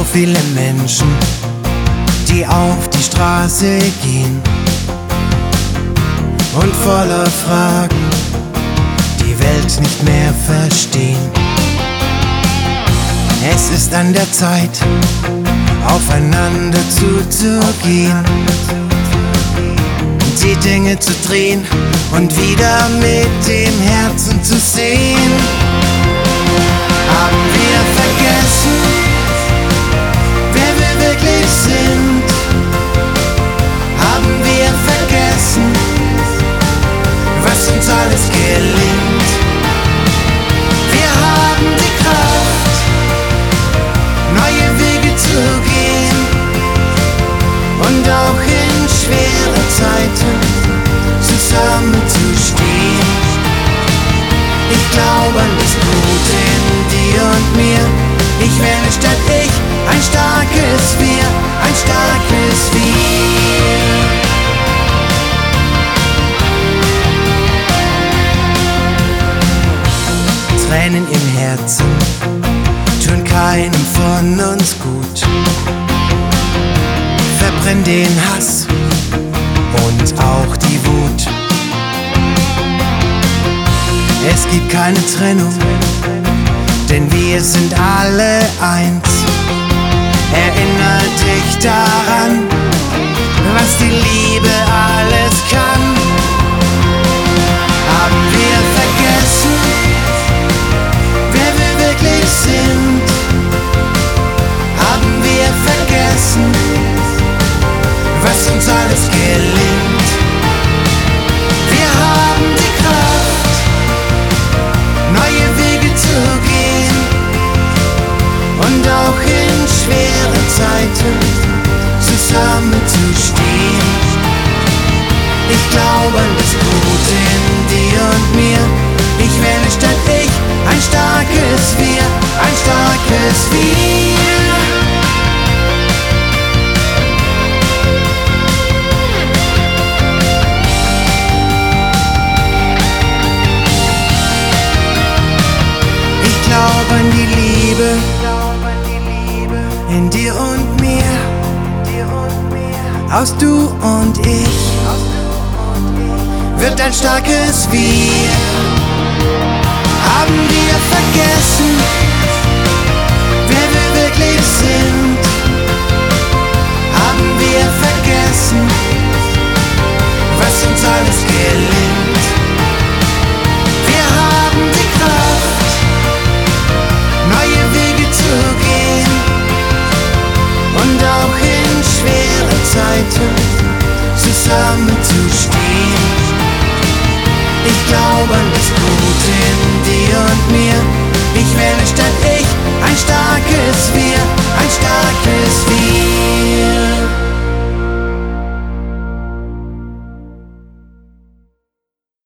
So viele Menschen, die auf die Straße gehen und voller Fragen die Welt nicht mehr verstehen. Es ist an der Zeit, aufeinander zuzugehen, die Dinge zu drehen und wieder mit dem Herzen zu sehen. Haben wir vergessen, wer wir wirklich sind? Haben wir vergessen, was uns alles gelingt? Wir haben die Kraft, neue Wege zu gehen und auch in schweren Zeiten zusammenzustehen. Ich glaube an das Gute in dir und mir. Ich wähle statt ich ein starkes Wir, ein starkes Wir. Tränen im Herzen tun keinem von uns gut. Verbrenn den Hass und auch die Wut. Es gibt keine Trennung, denn wir sind alle eins. Erinner dich daran, was die Liebe alles kann. Haben wir vergessen, wer wir wirklich sind? Haben wir vergessen, was uns alles gelingt? Wir haben die Kraft, neue Wege zu gehen und auch in schweren Zeiten zusammenzustehen. Ich glaube an das Gute in dir und mir. Ich wähle statt ich ein starkes Wir, ein starkes Wir. Ich glaube an die Liebe in dir und mir, aus du und ich wird ein starkes Wir. Haben wir vergessen, wer wir wirklich sind? Haben wir vergessen, was uns alles gelingt? Wir haben die Kraft, neue Wege zu gehen und auch in schweren Zeiten zusammenzustehen. Ich glaube an das Gute in dir und mir. Ich wähle statt ich